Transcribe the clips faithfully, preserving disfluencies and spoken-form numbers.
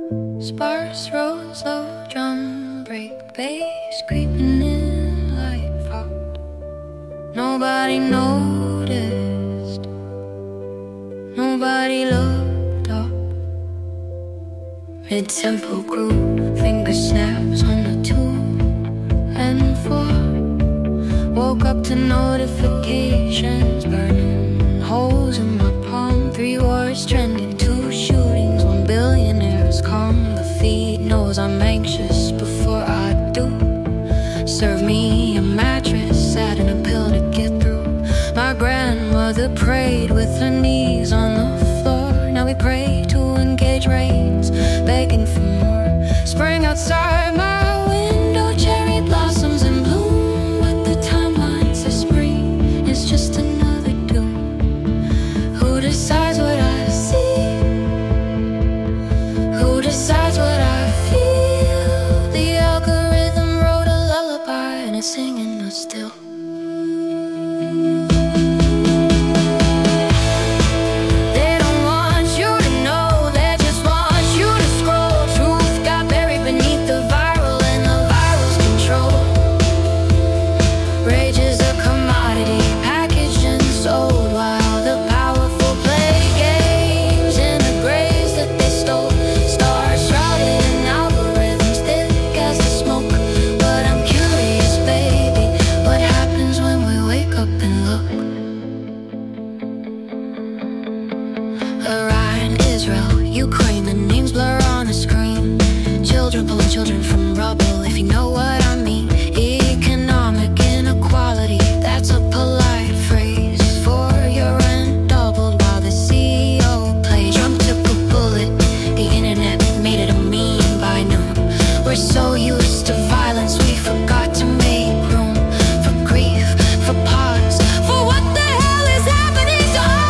Sparse rolls of drum break, bass creeping in like fog. Nobody noticed, nobody looked up. Mid-tempo groove, finger snaps on the two and four. Woke up to notifications burning holes in my palm. Three wars trending, two shootings, one billionaire's calm. The feed knows I'm anxious before I do. Serve me a mattress, add in a pill to get through. My grandmother prayed with her knees on the floor. Now we pray to engage rains, begging for more. Spring outside my window, cherry blossoms in bloom. But the timeline says spring is just another doom. Who decides what I see? Who decides what I feel? The algorithm wrote a lullaby and it's singing us still. Ukraine, the names blur on a screen. Children pulling children from rubble, if you know what I mean. Economic inequality, that's a polite phrase for your rent doubled while the C E O plays. Trump took a bullet, the internet made it a meme by noon. We're so used to violence, we forgot to make room for grief, for pause, for what the hell is happening to us.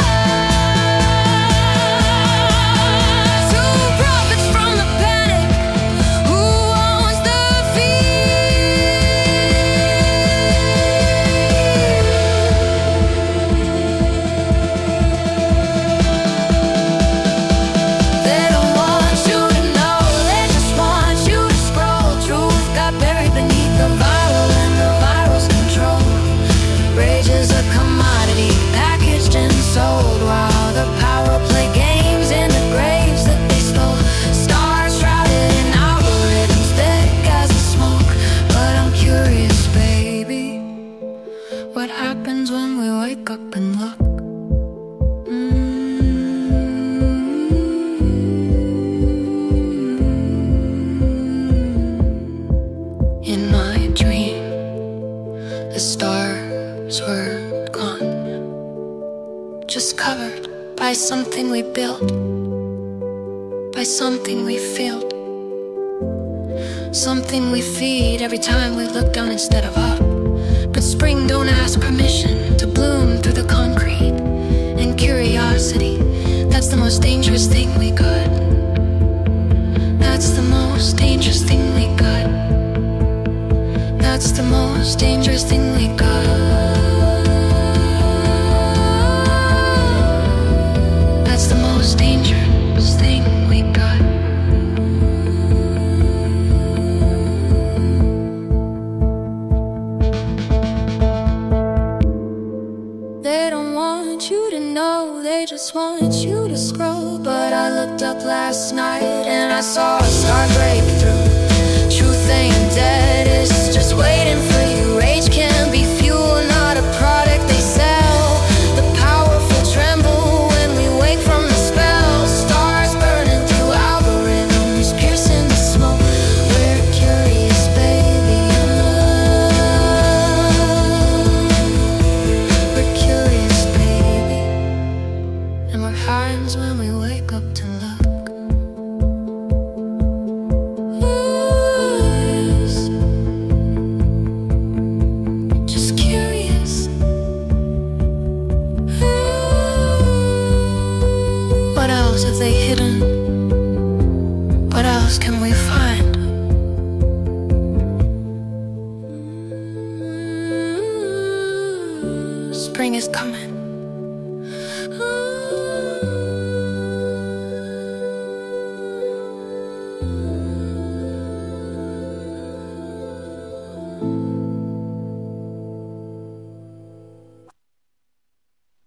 What happens when we wake up and look? Mm-hmm. In my dream, the stars were gone, just covered by something we built, by something we feel, something we feed every time we look down instead of up. But spring don't ask permission to bloom through the concrete. And curiosity, that's the most dangerous thing we got. That's the most dangerous thing we got. That's the most dangerous thing we got. That's the most dangerous thing we got. They don't want you to know, they just want you to scroll. But I looked up last night and I saw a star break through. Truth ain't dead, it's just waiting for you. Rage can be fuel, not a product they sell. The powerful tremble when we wake from the spell. Stars burning through algorithms, piercing the smoke. We're curious, baby, in love. We're curious, baby, and we're hands when we wake up to look. Just curious. What else have they hidden? What else can we find? Spring is coming.